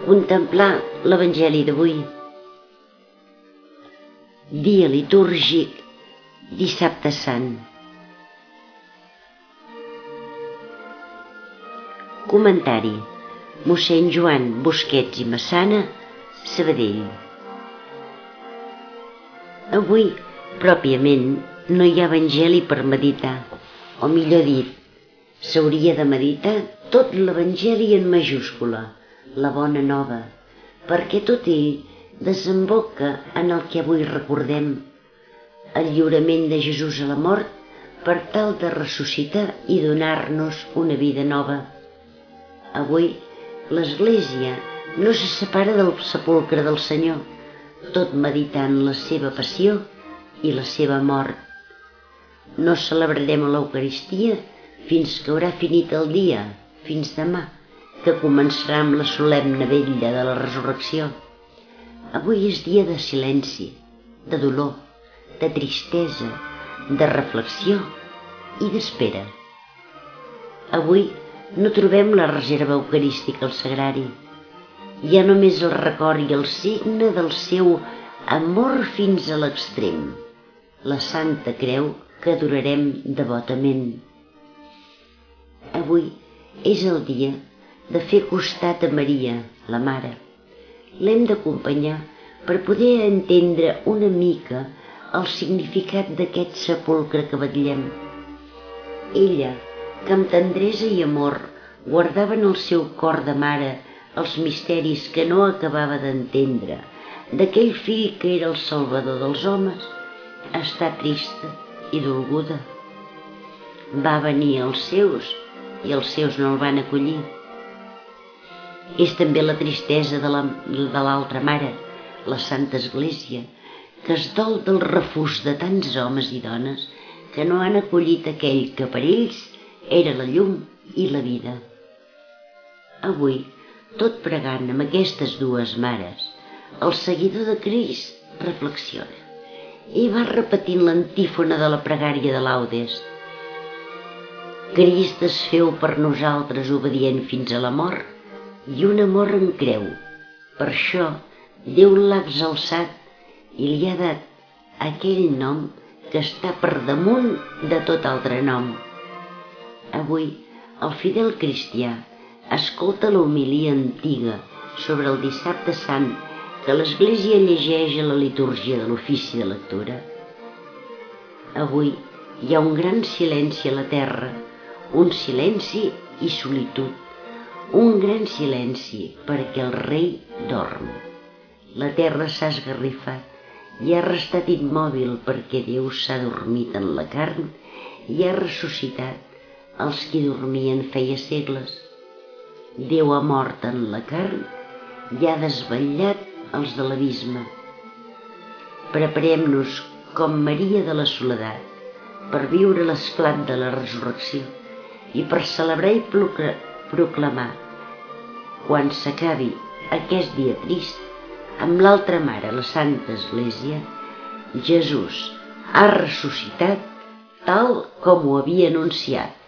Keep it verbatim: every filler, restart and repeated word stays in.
Contemplar l'Evangeli d'avui. Dia litúrgic, Dissabte Sant. Comentari: mossèn Joan Busquets i Massana, Sabadell. Avui, pròpiament, no hi ha Evangeli per meditar, o millor dit, s'hauria de meditar tot l'Evangeli en majúscula, la bona nova, perquè tot ell desemboca en el que avui recordem, el lliurament de Jesús a la mort per tal de ressuscitar i donar-nos una vida nova. Avui l'Església no se separa del sepulcre del Senyor, tot meditant la seva passió i la seva mort. No celebrarem l'Eucaristia fins que haurà finit el dia, fins demà, que començarà amb la solemne vetlla de la resurrecció. Avui és dia de silenci, de dolor, de tristesa, de reflexió i d'espera. Avui no trobem la reserva eucarística al sagrari. Hi ha només el record i el signe del seu amor fins a l'extrem, la Santa Creu que adorarem devotament. Avui és el dia de fer costat a Maria, la Mare. L'hem d'acompanyar per poder entendre una mica el significat d'aquest sepulcre que vetllem. Ella, que amb tendresa i amor guardava en el seu cor de mare els misteris que no acabava d'entendre, d'aquell fill que era el salvador dels homes, està trista i dolguda. Va venir als seus i els seus no el van acollir. És també la tristesa de l'altra mare, la Santa Església, que es dol del refús de tants homes i dones que no han acollit aquell que per ells era la llum i la vida. Avui, tot pregant amb aquestes dues mares, el seguidor de Crist reflexiona i va repetint l'antífona de la pregària de Laudes. Crist es feu per nosaltres obedient fins a la mort i un amor en creu. Per això Déu l'ha exalçat i li ha dat aquell nom que està per damunt de tot altre nom. Avui el fidel cristià escolta l'homilia antiga sobre el Dissabte Sant que l'Església llegeix a la litúrgia de l'ofici de lectura. Avui hi ha un gran silenci a la terra, un silenci i solitud, un gran silenci perquè el rei dorm. La terra s'ha esgarrifat i ha restat immòbil perquè Déu s'ha dormit en la carn i ha ressuscitat els qui dormien feia segles. Déu ha mort en la carn i ha desvetllat els de l'abisme. Preparem-nos com Maria de la Soledat per viure l'esclat de la resurrecció i per celebrar i proclamar, quan s'acabi aquest dia trist, amb l'altra mare, la Santa Església, Jesús ha ressuscitat tal com ho havia anunciat.